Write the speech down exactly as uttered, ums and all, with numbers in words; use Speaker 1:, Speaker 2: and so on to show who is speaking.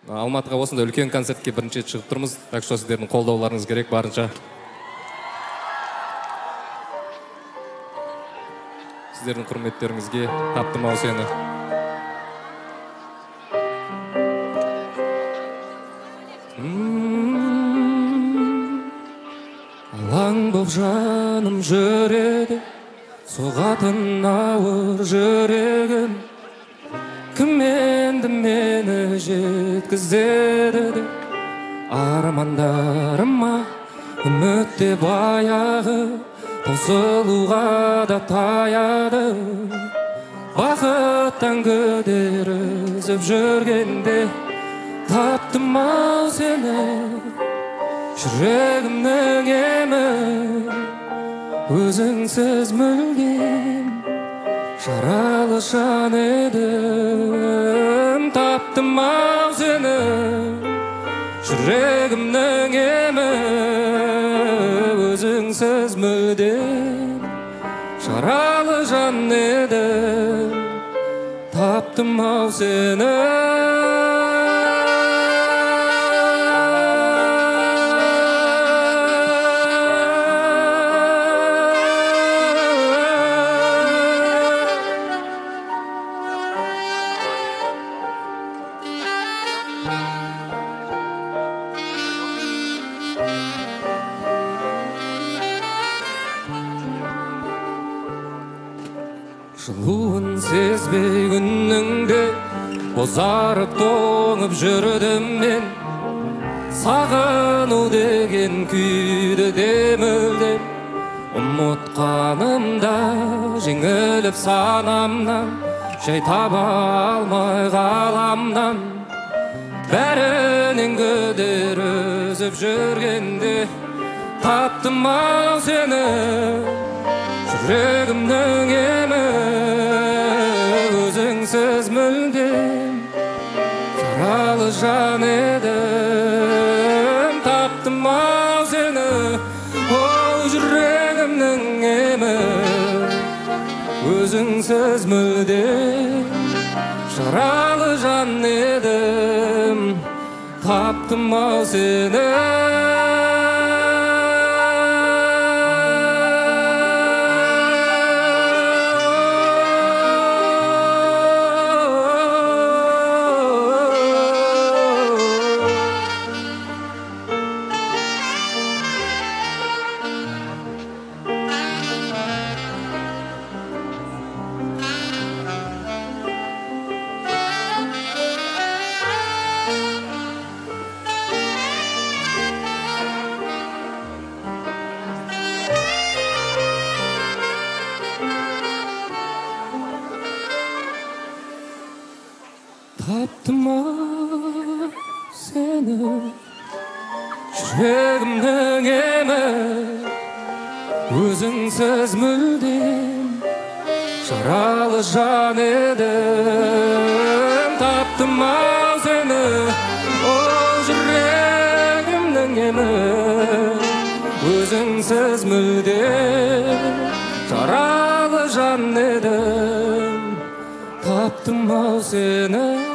Speaker 1: Алматыға осында үлкен концертке бірінші рет шығып тұрмыз. Так что сіздердің қолдауларыңыз керек барынша. Сіздердің құрметтеріңізге таптым ау сені. Алаң боп жаным жүреді, соғатын ауыр жүрегім. Кім енді мені жеткізеді, армандарыма үмітте баяғы, таусылуға да таяды. Бақыттан күдер үзіп жүргенде таптым ау сені. Жүрегімнің емі өзіңсіз мүлдем жаралы жан едім. Таптым ау сені. Жүрегімнің емі өзіңсіз мүлдем жаралы жан едім. Таптым ау сені. Жылуын сезбей күніңде бозарып тоңып жүрдім мен. Сағыну деген күйді демілдеп ұмытқанымда жеңіліп санамнан, жай таба алмай ғаламнан. Бәрінен күдер үзіп жүргенде таптым ау сені. Жүрегімнің емі өзіңсіз мүлдем жаралы жан едім. Таптым ау сені. Ол жүрегімнің емі өзіңсіз мүлдем жаралы жан едім. Таптым ау сені. Таптым ау сені. Жүрегімнің емі өзіңсіз мүлдем жаралы жан едім. Таптым ау сені. Ол жүрегімнің емі өзіңсіз мүлдем жаралы жан едім. Таптым ау сені.